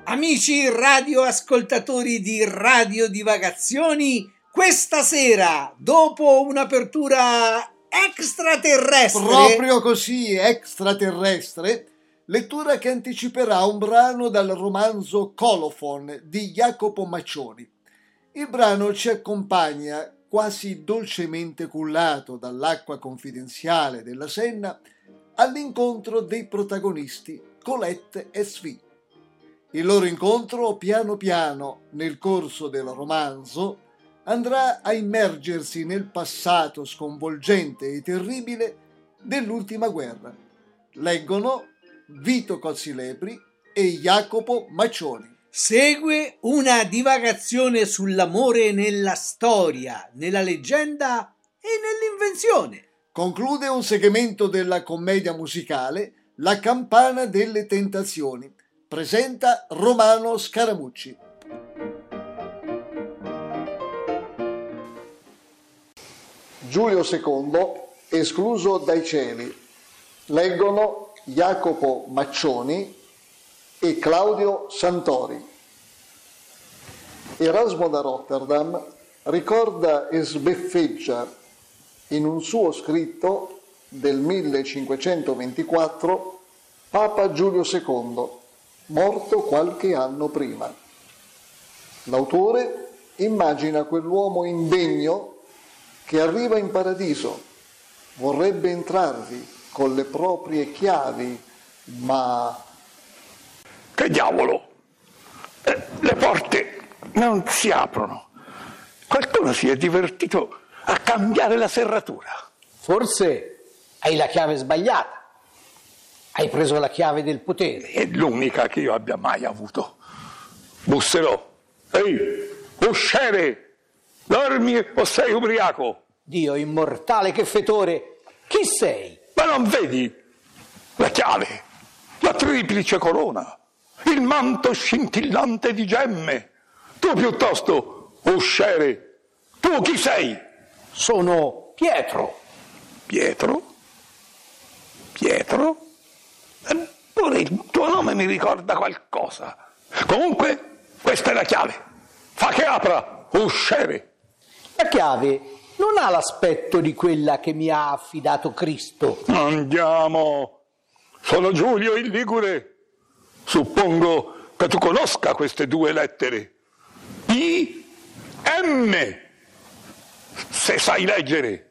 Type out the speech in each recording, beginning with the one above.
Amici radioascoltatori di Radio Divagazioni, questa sera, dopo un'apertura extraterrestre... Proprio così, extraterrestre, lettura che anticiperà un brano dal romanzo Colophon di Jacopo Maccioni. Il brano ci accompagna, quasi dolcemente cullato dall'acqua confidenziale della Senna, all'incontro dei protagonisti Colette e Sfì. Il loro incontro, piano piano, nel corso del romanzo, andrà a immergersi nel passato sconvolgente e terribile dell'ultima guerra. Leggono Vito Cozzilepri e Jacopo Maccioni. Segue una divagazione sull'amore nella storia, nella leggenda e nell'invenzione. Conclude un segmento della commedia musicale La campana delle tentazioni. Presenta Romano Scaramucci. Giulio II, escluso dai cieli. Leggono Jacopo Maccioni e Claudio Santori. Erasmo da Rotterdam ricorda e sbeffeggia in un suo scritto del 1524 Papa Giulio II, morto qualche anno prima. L'autore immagina quell'uomo indegno che arriva in paradiso, vorrebbe entrarvi con le proprie chiavi, ma... Che diavolo! Le porte non si aprono. Qualcuno si è divertito a cambiare la serratura. Forse hai la chiave sbagliata. Hai preso la chiave del potere. È l'unica che io abbia mai avuto. Busserò. Ehi, usciere! Dormi o sei ubriaco? Dio immortale, che fetore! Chi sei? Ma non vedi? La chiave, la triplice corona, il manto scintillante di gemme. Tu piuttosto, usciere, tu chi sei? Sono Pietro. Pietro? Pietro? Pure il tuo nome mi ricorda qualcosa. Comunque, questa è la chiave. Fa che apra, usciere. La chiave non ha l'aspetto di quella che mi ha affidato Cristo. Andiamo. Sono Giulio il Ligure. Suppongo che tu conosca queste due lettere. I-M. Se sai leggere.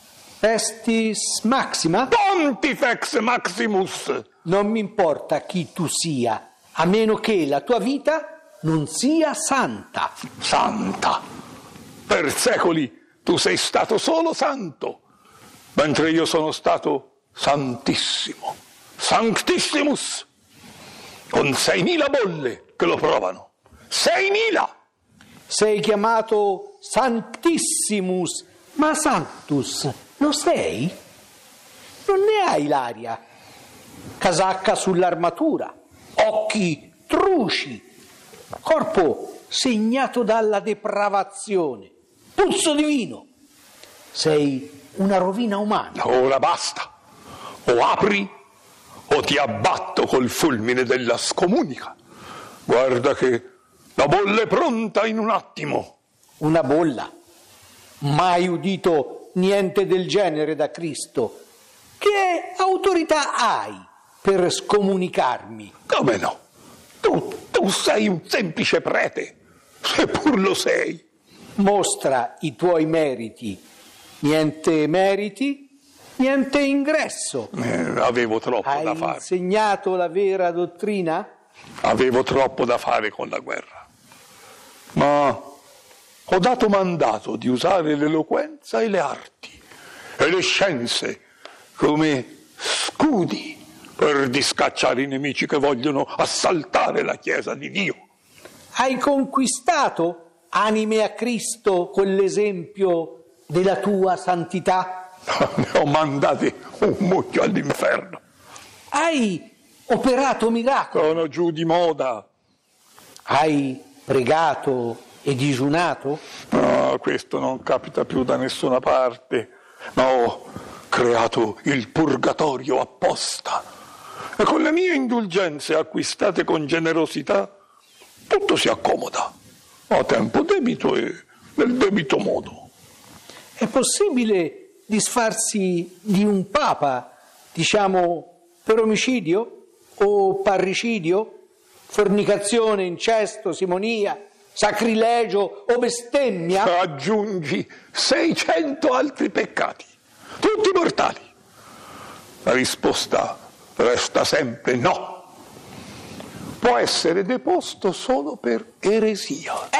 Pestis Maxima? Pontifex Maximus. Non mi importa chi tu sia, a meno che la tua vita non sia santa. Santa. Per secoli tu sei stato solo santo, mentre io sono stato santissimo. Sanctissimus. Con 6.000 bolle che lo provano. 6.000! Sei chiamato Sanctissimus, ma Sanctus lo sei? Non ne hai l'aria. Casacca sull'armatura, occhi truci, corpo segnato dalla depravazione, puzzo di vino. Sei una rovina umana. Ora basta. O apri o ti abbatto col fulmine della scomunica. Guarda che la bolla è pronta in un attimo. Una bolla? Mai udito niente del genere da Cristo. Che autorità hai per scomunicarmi? Come no? Tu sei un semplice prete, seppur lo sei. Mostra i tuoi meriti. Niente meriti, niente ingresso. Avevo troppo da fare. Hai insegnato la vera dottrina? Avevo troppo da fare con la guerra. Ma ho dato mandato di usare l'eloquenza e le arti e le scienze come scudi per discacciare i nemici che vogliono assaltare la Chiesa di Dio. Hai conquistato anime a Cristo con l'esempio della tua santità? Ne ho mandati un mucchio all'inferno. Hai operato miracoli? Sono giù di moda. Hai pregato e digiunato? No, questo non capita più da nessuna parte. Ma ho creato il purgatorio apposta. E con le mie indulgenze acquistate con generosità tutto si accomoda a tempo debito e nel debito modo. È possibile disfarsi di un papa, diciamo, per omicidio o parricidio, fornicazione, incesto, simonia, sacrilegio o bestemmia? Aggiungi 600 altri peccati, tutti mortali. La risposta resta sempre no. Può essere deposto solo per eresia.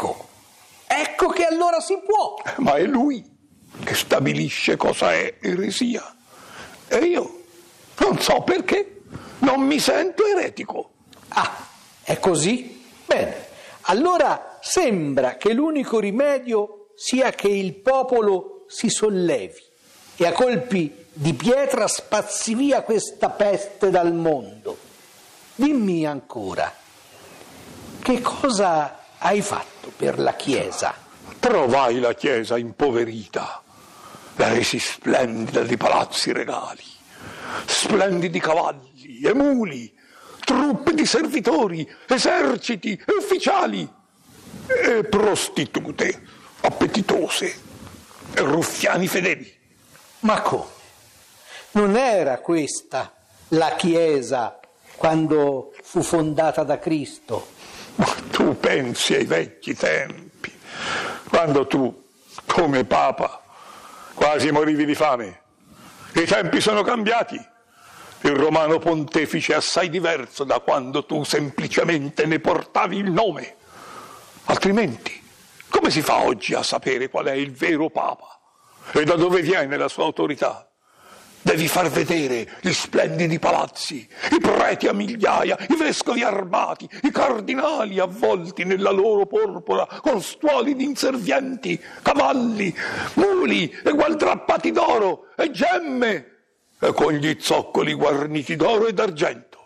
Ecco che allora si può. Ma è lui che stabilisce cosa è eresia. E io non so perché non mi sento eretico. Ah, è così? Bene, allora sembra che l'unico rimedio sia che il popolo si sollevi e a colpi di pietra spazzi via questa peste dal mondo. Dimmi ancora, che cosa hai fatto per la Chiesa? Trovai la Chiesa impoverita, la resi splendida di palazzi regali, splendidi cavalli e muli, truppe di servitori, eserciti e ufficiali, e prostitute appetitose e ruffiani fedeli. Ma come? Non era questa la Chiesa quando fu fondata da Cristo? Ma tu pensi ai vecchi tempi, quando tu, come Papa, quasi morivi di fame. I tempi sono cambiati. Il romano pontefice è assai diverso da quando tu semplicemente ne portavi il nome. Altrimenti, come si fa oggi a sapere qual è il vero Papa e da dove viene la sua autorità? Devi far vedere gli splendidi palazzi, i preti a migliaia, i vescovi armati, i cardinali avvolti nella loro porpora con stuoli di inservienti, cavalli, muli e gualdrappati d'oro e gemme e con gli zoccoli guarniti d'oro e d'argento.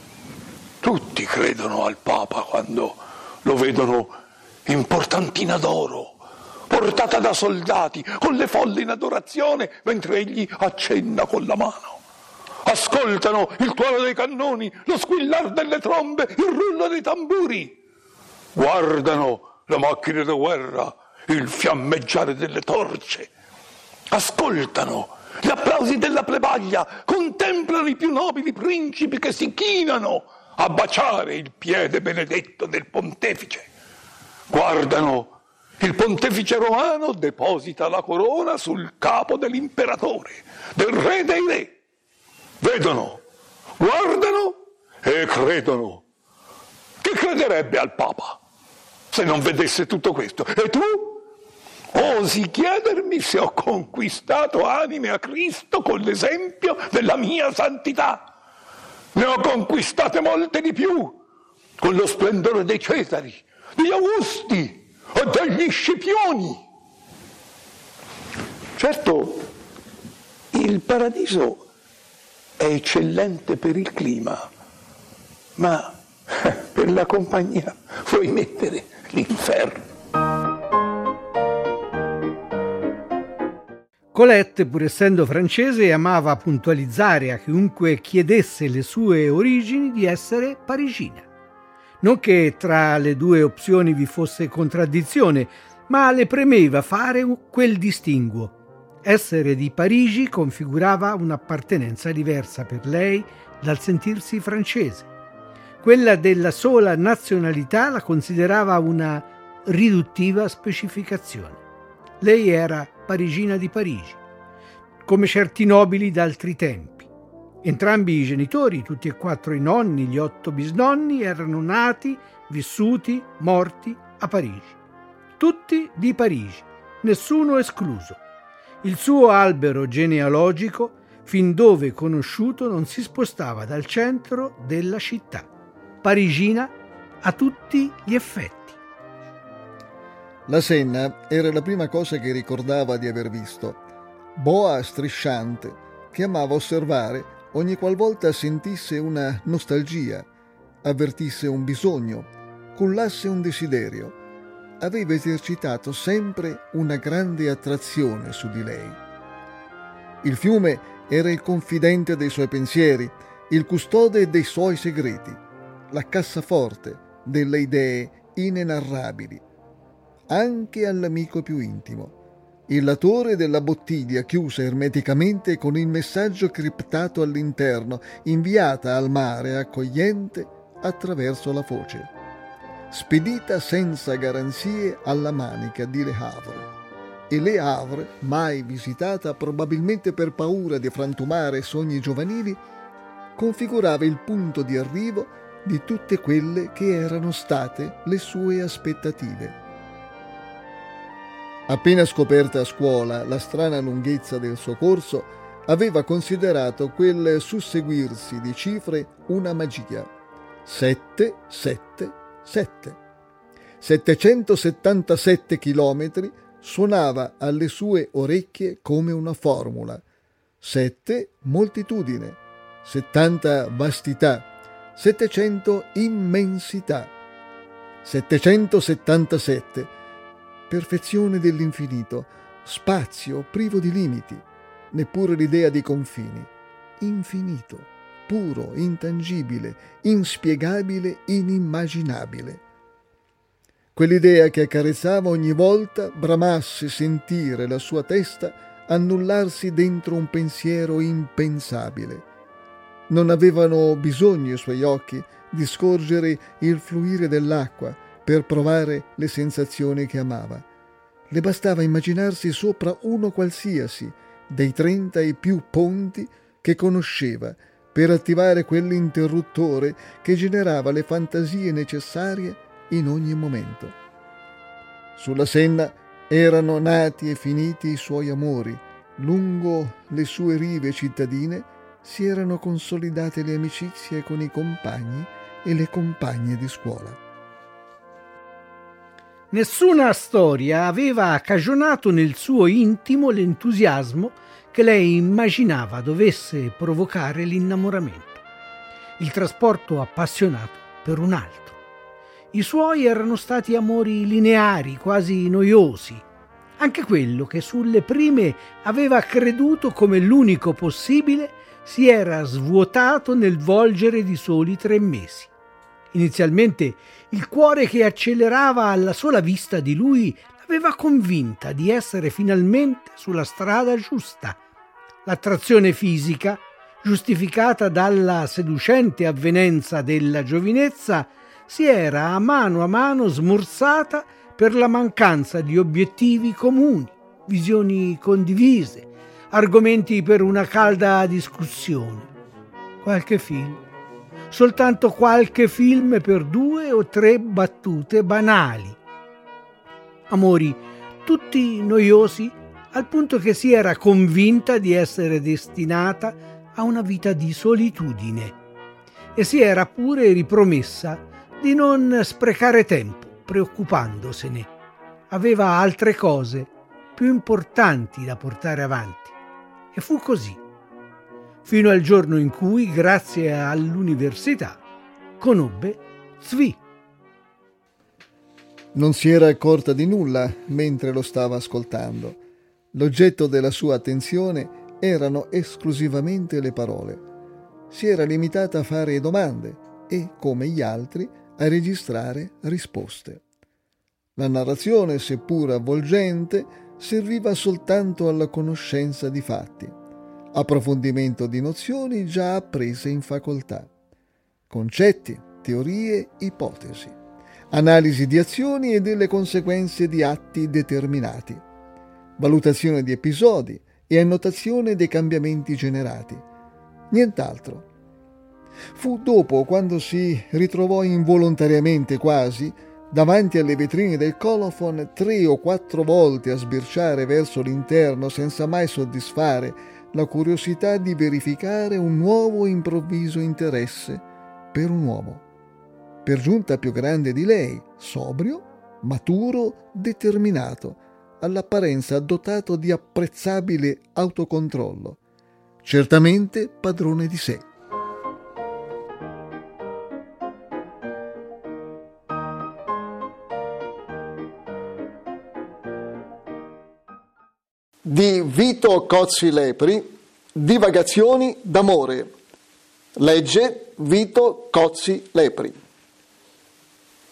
Tutti credono al Papa quando lo vedono in portantina d'oro, portata da soldati, con le folle in adorazione, mentre egli accenna con la mano. Ascoltano il tuono dei cannoni, lo squillar delle trombe, il rullo dei tamburi. Guardano la macchina da guerra, il fiammeggiare delle torce. Ascoltano gli applausi della plebaglia, contemplano i più nobili principi che si chinano a baciare il piede benedetto del pontefice. Guardano il pontefice romano deposita la corona sul capo dell'imperatore, del re dei re. Vedono, guardano e credono. Chi crederebbe al Papa se non vedesse tutto questo? E tu osi chiedermi se ho conquistato anime a Cristo con l'esempio della mia santità? Ne ho conquistate molte di più, con lo splendore dei Cesari, degli Augusti o degli Scipioni. Certo, il paradiso è eccellente per il clima, ma per la compagnia vuoi mettere l'inferno. Colette, pur essendo francese, amava puntualizzare a chiunque chiedesse le sue origini di essere parigina. Non che tra le due opzioni vi fosse contraddizione, ma le premeva fare quel distinguo. Essere di Parigi configurava un'appartenenza diversa per lei dal sentirsi francese. Quella della sola nazionalità la considerava una riduttiva specificazione. Lei era parigina di Parigi, come certi nobili d'altri tempi. Entrambi i genitori, tutti e quattro i nonni, gli 8 bisnonni, erano nati, vissuti, morti a Parigi. Tutti di Parigi, nessuno escluso. Il suo albero genealogico, fin dove conosciuto, non si spostava dal centro della città. Parigina a tutti gli effetti. La Senna era la prima cosa che ricordava di aver visto. Boa strisciante che amava osservare ogni qualvolta sentisse una nostalgia, avvertisse un bisogno, cullasse un desiderio. Aveva esercitato sempre una grande attrazione su di lei. Il fiume era il confidente dei suoi pensieri, il custode dei suoi segreti. La cassaforte delle idee inenarrabili, anche all'amico più intimo, il latore della bottiglia chiusa ermeticamente con il messaggio criptato all'interno, inviata al mare accogliente attraverso la foce, spedita senza garanzie alla Manica di Le Havre. E Le Havre, mai visitata probabilmente per paura di frantumare sogni giovanili, configurava il punto di arrivo di tutte quelle che erano state le sue aspettative. Appena scoperta a scuola la strana lunghezza del suo corso, aveva considerato quel susseguirsi di cifre una magia. 7, 7, 7. 777 chilometri suonava alle sue orecchie come una formula. 7 moltitudine, 70 vastità, 700 immensità, 777 perfezione dell'infinito, spazio privo di limiti, neppure l'idea di confini, infinito, puro, intangibile, inspiegabile, inimmaginabile. Quell'idea che accarezzava ogni volta bramasse sentire la sua testa annullarsi dentro un pensiero impensabile. Non avevano bisogno i suoi occhi di scorgere il fluire dell'acqua per provare le sensazioni che amava. Le bastava immaginarsi sopra uno qualsiasi dei 30 e più ponti che conosceva per attivare quell'interruttore che generava le fantasie necessarie in ogni momento. Sulla Senna erano nati e finiti i suoi amori, lungo le sue rive cittadine si erano consolidate le amicizie con i compagni e le compagne di scuola. Nessuna storia aveva cagionato nel suo intimo l'entusiasmo che lei immaginava dovesse provocare l'innamoramento, il trasporto appassionato per un altro. I suoi erano stati amori lineari, quasi noiosi. Anche quello che sulle prime aveva creduto come l'unico possibile si era svuotato nel volgere di soli 3 mesi. Inizialmente il cuore che accelerava alla sola vista di lui l'aveva convinta di essere finalmente sulla strada giusta. L'attrazione fisica, giustificata dalla seducente avvenenza della giovinezza, si era a mano smorzata per la mancanza di obiettivi comuni, visioni condivise, argomenti per una calda discussione. Qualche film. Soltanto qualche film per 2 o 3 battute banali. Amori tutti noiosi al punto che si era convinta di essere destinata a una vita di solitudine e si era pure ripromessa di non sprecare tempo preoccupandosene. Aveva altre cose più importanti da portare avanti e fu così. Fino al giorno in cui, grazie all'università, conobbe Zvi. Non si era accorta di nulla mentre lo stava ascoltando. L'oggetto della sua attenzione erano esclusivamente le parole. Si era limitata a fare domande e, come gli altri, a registrare risposte. La narrazione, seppur avvolgente, serviva soltanto alla conoscenza di fatti, approfondimento di nozioni già apprese in facoltà, concetti, teorie, ipotesi, analisi di azioni e delle conseguenze di atti determinati, valutazione di episodi e annotazione dei cambiamenti generati. Nient'altro. Fu dopo, quando si ritrovò involontariamente quasi davanti alle vetrine del colophon 3 o 4 volte a sbirciare verso l'interno senza mai soddisfare la curiosità di verificare un nuovo improvviso interesse per un uomo, per giunta più grande di lei, sobrio, maturo, determinato, all'apparenza dotato di apprezzabile autocontrollo, certamente padrone di sé. Di Vito Cozzi Lepri, Divagazioni d'amore. Legge Vito Cozzi Lepri.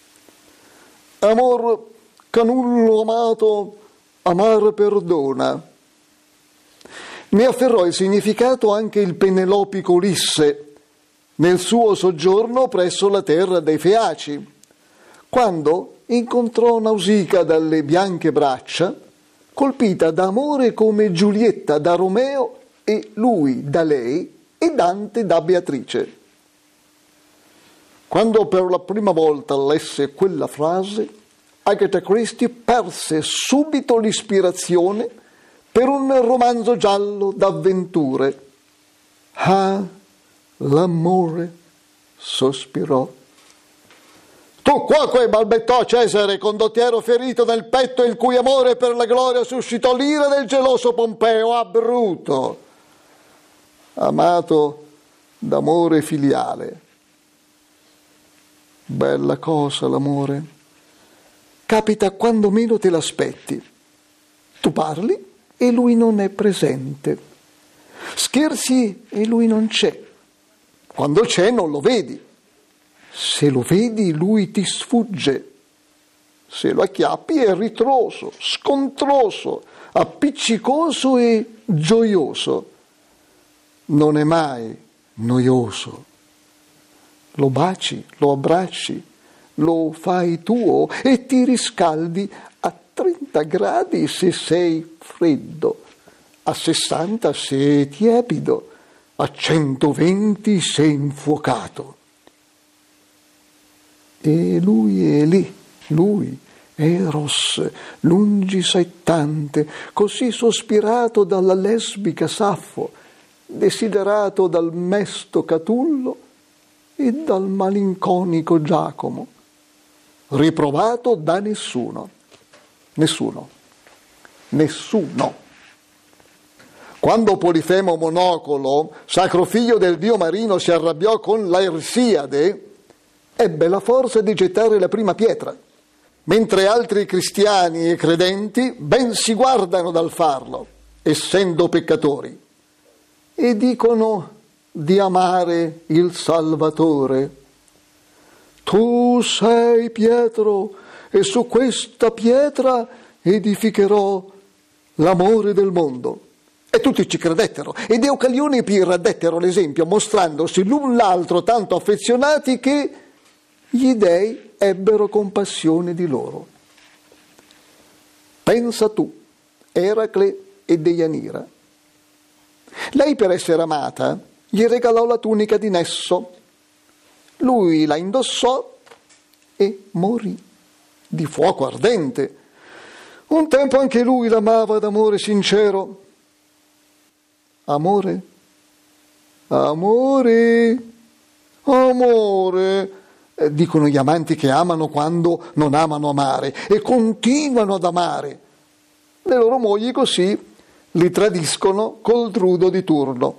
Amor canullo amato, amar perdona. Ne afferrò il significato anche il penelopico Ulisse nel suo soggiorno presso la terra dei Feaci, quando incontrò Nausica dalle bianche braccia, colpita d'amore come Giulietta da Romeo e lui da lei e Dante da Beatrice. Quando per la prima volta lesse quella frase, Agatha Christie perse subito l'ispirazione per un romanzo giallo d'avventure. Ah, l'amore, sospirò. Tu quoque, balbettò Cesare, condottiero ferito nel petto, il cui amore per la gloria suscitò l'ira del geloso Pompeo. Ah, Bruto, amato d'amore filiale. Bella cosa l'amore. Capita quando meno te l'aspetti. Tu parli e lui non è presente. Scherzi e lui non c'è. Quando c'è non lo vedi. Se lo vedi lui ti sfugge. Se lo acchiappi è ritroso, scontroso, appiccicoso e gioioso. Non è mai noioso. Lo baci, lo abbracci, lo fai tuo e ti riscaldi a 30 gradi se sei freddo, a 60 se tiepido, a 120 se infuocato. E lui è lì, lui, Eros, lungisettante, così sospirato dalla lesbica Saffo, desiderato dal mesto Catullo e dal malinconico Giacomo, riprovato da nessuno. Quando Polifemo Monocolo, sacro figlio del dio marino, si arrabbiò con Laersiade, ebbe la forza di gettare la prima pietra, mentre altri cristiani e credenti ben si guardano dal farlo, essendo peccatori, e dicono di amare il Salvatore. Tu sei Pietro, e su questa pietra edificherò l'amore del mondo. E tutti ci credettero, ed Eucalione e Pirra dettero l'esempio, mostrandosi l'un l'altro tanto affezionati che gli dei ebbero compassione di loro. Pensa tu, Eracle e Deianira. Lei, per essere amata, gli regalò la tunica di Nesso. Lui la indossò e morì di fuoco ardente. Un tempo anche lui l'amava d'amore sincero. Amore, amore, amore, dicono gli amanti che amano quando non amano amare e continuano ad amare. Le loro mogli così li tradiscono col drudo di turno.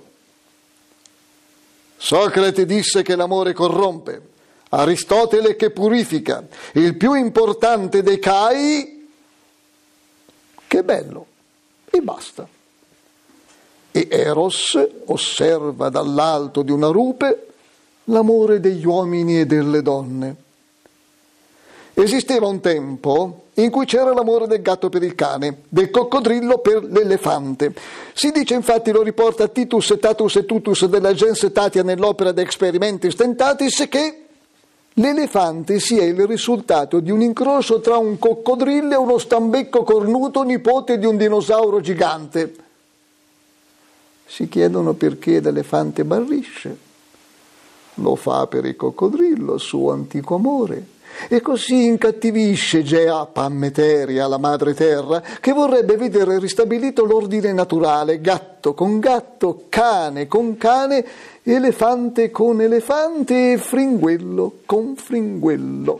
Socrate disse che l'amore corrompe, Aristotele che purifica, il più importante dei Cai che è bello, e basta. E Eros osserva dall'alto di una rupe l'amore degli uomini e delle donne. Esisteva un tempo in cui c'era l'amore del gatto per il cane, del coccodrillo per l'elefante. Si dice, infatti, lo riporta Titus Tatus et Tutus della Gens Tatia nell'opera De Experimentis Tentatis, che l'elefante sia il risultato di un incrocio tra un coccodrillo e uno stambecco cornuto nipote di un dinosauro gigante. Si chiedono perché l'elefante barrisce. Lo fa per il coccodrillo, suo antico amore, e così incattivisce Gea Pammeteria, la madre terra, che vorrebbe vedere ristabilito l'ordine naturale, gatto con gatto, cane con cane, elefante con elefante e fringuello con fringuello.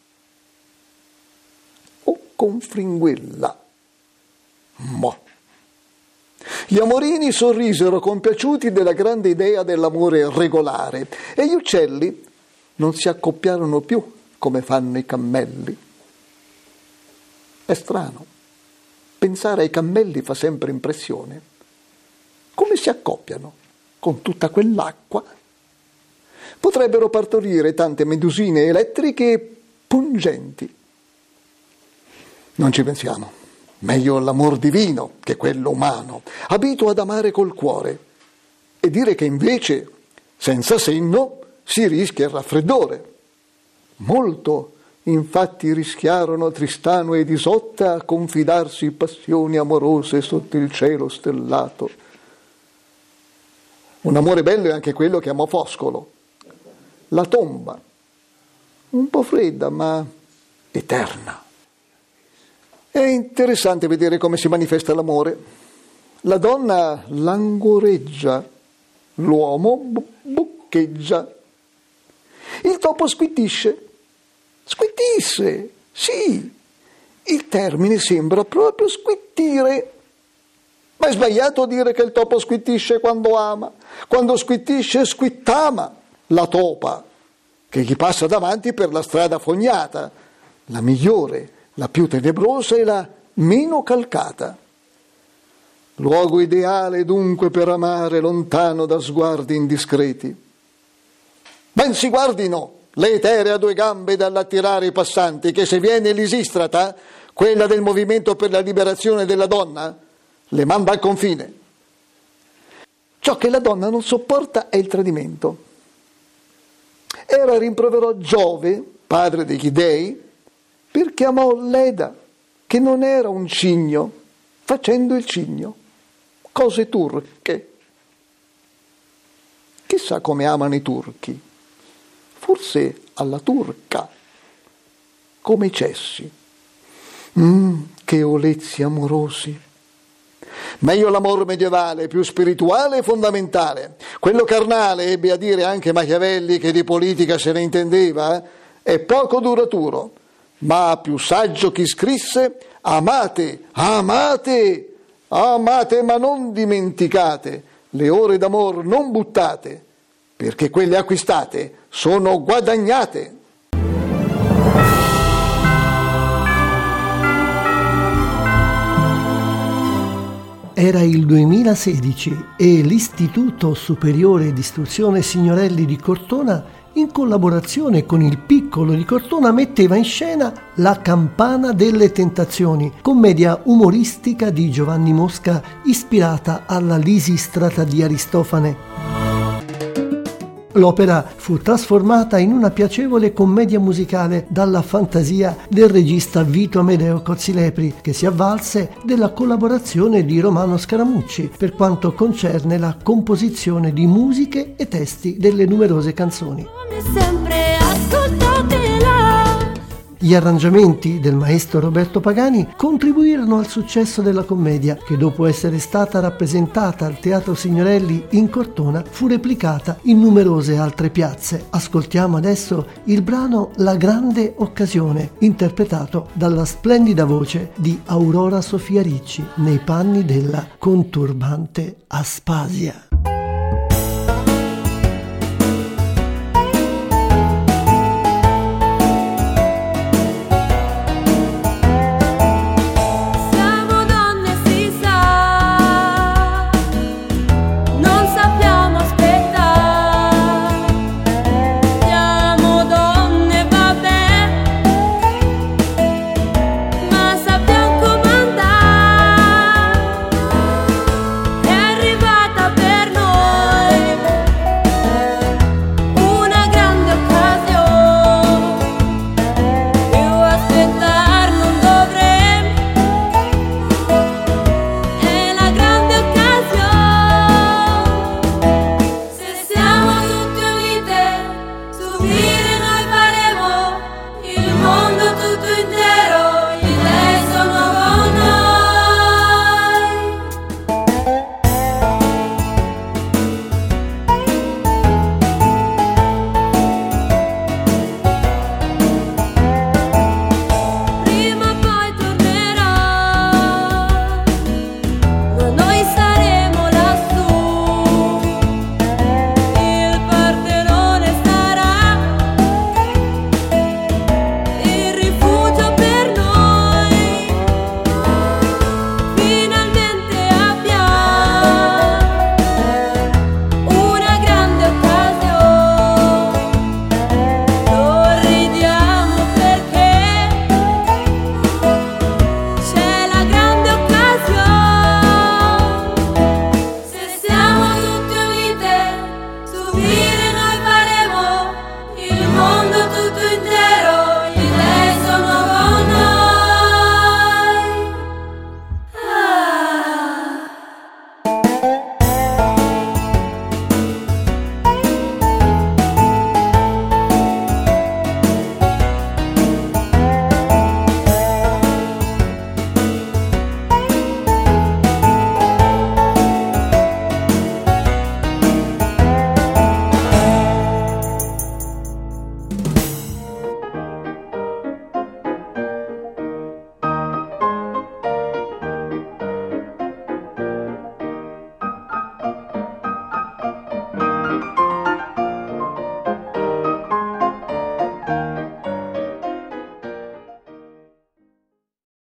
O con fringuella. Ma gli amorini sorrisero compiaciuti della grande idea dell'amore regolare e gli uccelli non si accoppiarono più come fanno i cammelli. È strano, pensare ai cammelli fa sempre impressione. Come si accoppiano con tutta quell'acqua? Potrebbero partorire tante medusine elettriche pungenti. Non ci pensiamo. Meglio l'amor divino che quello umano, abituo ad amare col cuore, e dire che invece, senza senno, si rischia il raffreddore. Molto, infatti, rischiarono Tristano ed Isotta a confidarsi passioni amorose sotto il cielo stellato. Un amore bello è anche quello che amò Foscolo. La tomba, un po' fredda ma eterna. È interessante vedere come si manifesta l'amore. La donna languoreggia, l'uomo boccheggia. Il topo squittisce. Squittisse, sì, il termine sembra proprio squittire. Ma è sbagliato dire che il topo squittisce quando ama. Quando squittisce squittama la topa, che gli passa davanti per la strada fognata, la migliore, la più tenebrosa e la meno calcata. Luogo ideale dunque per amare, lontano da sguardi indiscreti. Ben si guardino le etere a due gambe dall'attirare i passanti, che se viene Lisistrata, quella del movimento per la liberazione della donna, le manda al confine. Ciò che la donna non sopporta è il tradimento. Era rimproverò Giove, padre degli dei, perché amò Leda, che non era un cigno, facendo il cigno. Cose turche. Chissà come amano i turchi. Forse alla turca, come i cessi. Che olezzi amorosi. Meglio l'amor medievale, più spirituale e fondamentale. Quello carnale, ebbe a dire anche Machiavelli, che di politica se ne intendeva, è poco duraturo. Ma più saggio chi scrisse: amate, amate, amate, ma non dimenticate, le ore d'amor non buttate, perché quelle acquistate sono guadagnate. Era il 2016 e l'Istituto Superiore di Istruzione Signorelli di Cortona, in collaborazione con il Piccolo di Cortona, metteva in scena La Campana delle Tentazioni, commedia umoristica di Giovanni Mosca ispirata alla Lisistrata di Aristofane. L'opera fu trasformata in una piacevole commedia musicale dalla fantasia del regista Vito Amedeo Cozzilepri, che si avvalse della collaborazione di Romano Scaramucci per quanto concerne la composizione di musiche e testi delle numerose canzoni. Gli arrangiamenti del maestro Roberto Pagani contribuirono al successo della commedia, che dopo essere stata rappresentata al Teatro Signorelli in Cortona fu replicata in numerose altre piazze. Ascoltiamo adesso il brano La grande occasione, interpretato dalla splendida voce di Aurora Sofia Ricci nei panni della conturbante Aspasia.